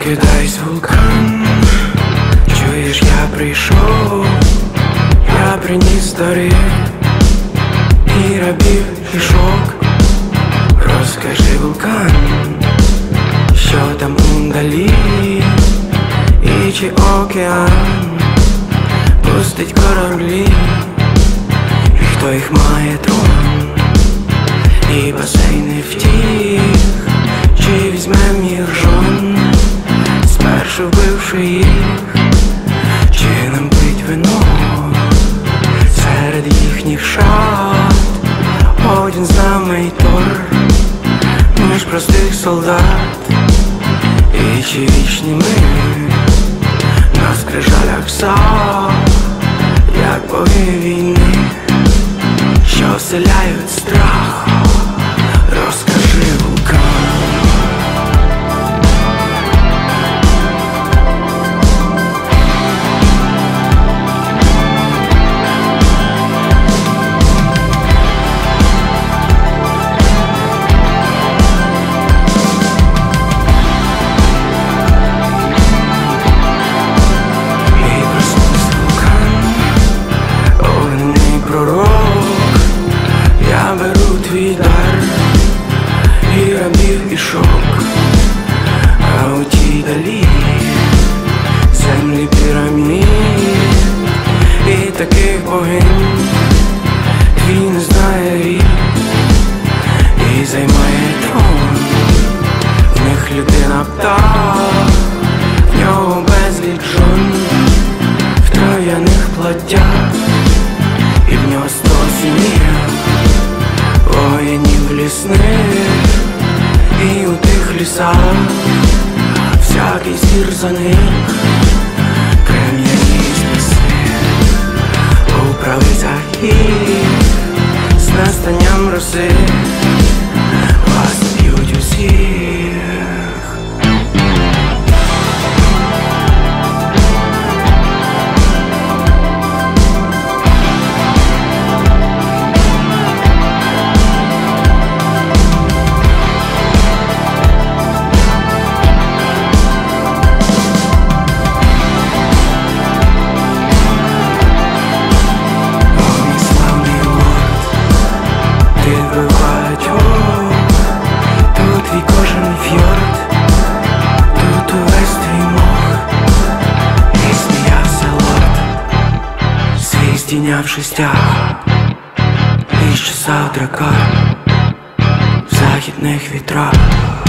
Прокидайся, вулкан, чуєш, я прийшов, я приніс дари і рабів, і шок. Розкажи, вулкан, що там удалі, і чи океан пустить кораблі, і хто їх має трон, і басейни втіх, чи візьмем їх жон, спершу вбивши їх, чи нам пить вино серед їхніх шат. Один з нами й Тор, ми ж простих солдат, і чи вічні ми на скрижалях сав, як боги війни, що вселяють страх. Розкажи, вулкан. Я беру твій дар, і рабів, і шок, а у тій далі землі пірамід, і таких богинь твій не знає рід, і займає трон, в них людина птах, в нього безліч жон, в трояних платтях, і в нього 100 синів, воїнів лісних, і у тих лісах всякий звір за них, крем'яні списи у правицях їх, з настанням роси вас б'ють усіх. Здійнявши стяг, і щесав дракар в західних вітрах.